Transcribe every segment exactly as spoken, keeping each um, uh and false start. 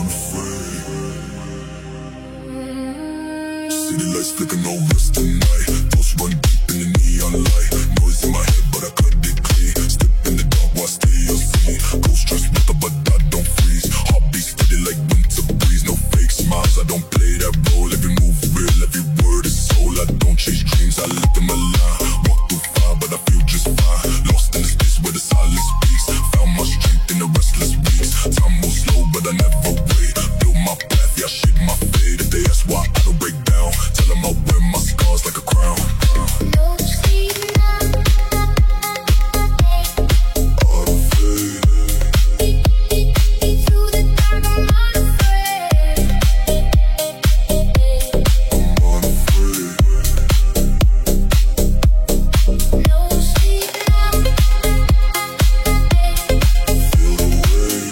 City lights flicker, no rest tonight. Thoughts run deep in the neon light. Noise in my head, but I cut it clean. Step in the dark while I stay unseen. Ghost trust weather, but I don't freeze. Heartbeat steady like winter breeze. No fake smiles, I don't play that role. Every move real, every word is soul. I don't chase dreams, I let them align. Walk through fire, but I feel just fine. Lost in the space where the silence speaks. Found my strength in the restless weeks. Time moves slow, but I never wait. Build my path, yeah, I shit my fate. If they ask why I don't break down, tell them I wear my scars like a crown. No sleep now. I don't fade. Through the dark, I'm unafraid. I'm unafraid. No sleep now. Feel the weight.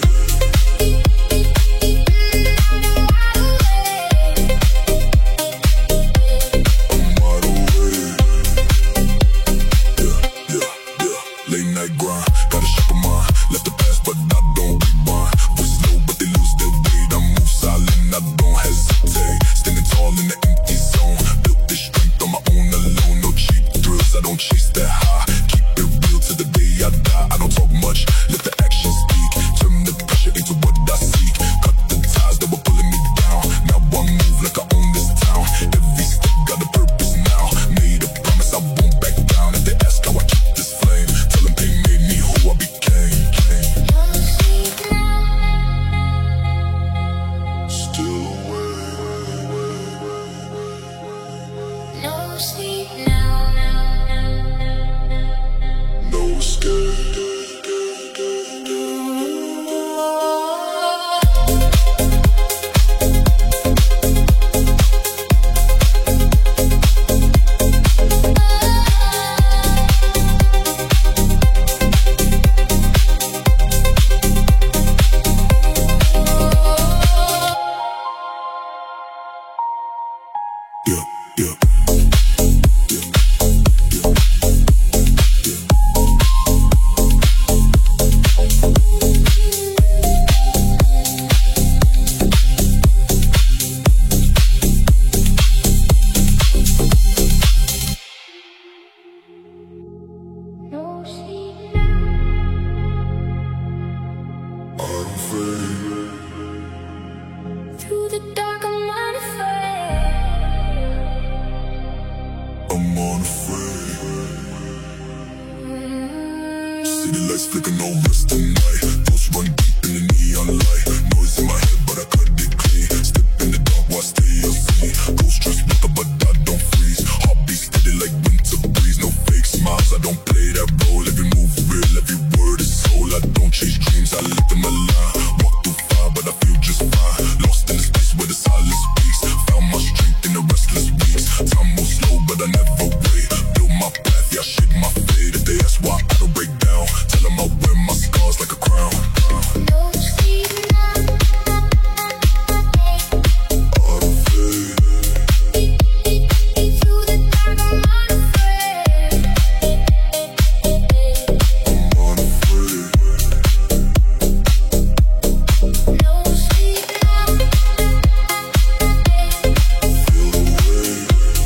Late night grind, gotta sharpen mind. Left the past, but I don't rewind. Voices low, but they lose their weight. I move silent, I don't hesitate. Standing tall in the empty zone. Built this strength on my own alone. No cheap thrills, I don't chase that high. Keep it real till the day I die. I don't talk much, let the action speak. Turn the pressure into what I seek. Cut the ties that were pulling me down. Now I move like I own this town. Every step got a purpose now. Made a promise I won't back down. If they ask how I keep this flame, tell them pain made me who I became. Still away. No sleep now. No escape. Yeah, yeah. No sleep now. I don't fade. Through the dark, I'm unafraid. I'm unafraid. City lights flicker, no rest tonight. Thoughts run deep in the neon light. Noise in my head, but I cut it clean. Step in the dark while I stay unseen. Ghost trust weather, but I don't freeze. Heartbeat steady like winter breeze. No fake smiles, I don't play that role. Every move real, every word is soul. I don't chase dreams, I let them align. Walk through fire, but I feel just fine. Lost in the space where the silence speaks. Found my strength in the restless weeks. Time moves slow, but I never wait. Build my path, yeah, I shit my fate. If they ask why I don't break down, tell them I wear my scars like a crown. No sleep now. I don't fade. Through the dark, I'm unafraid. I'm unafraid. No sleep now. Feel the weight.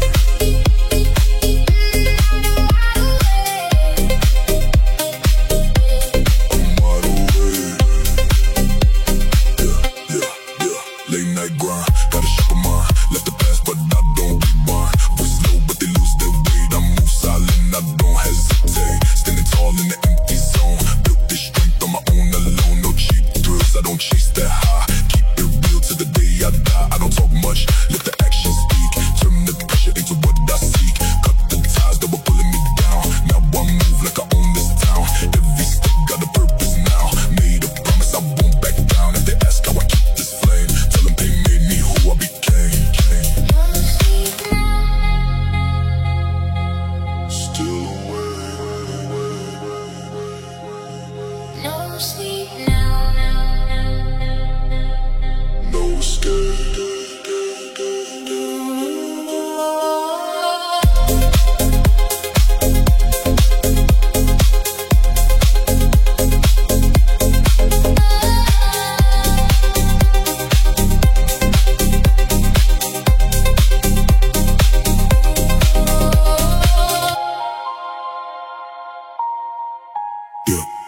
I'm wide awake. Yeah, yeah, yeah. Late night grind, gotta sharpen mind. Left the past, but I don't rewind. Voices low, but they lose their weight. I move silent, I don't hesitate. Standing tall in the empty zone. Built this strength on my own alone. No cheap thrills, I don't chase that high. Keep it real till the day I die. I don't talk much, let the action speak. Turn the pressure into what I seek. Cut the ties that were pulling me down. Now I move like I own this town. Every step got a purpose now. Made a promise I won't back down. If they ask how I keep this flame, tell them pain made me who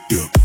Yeah.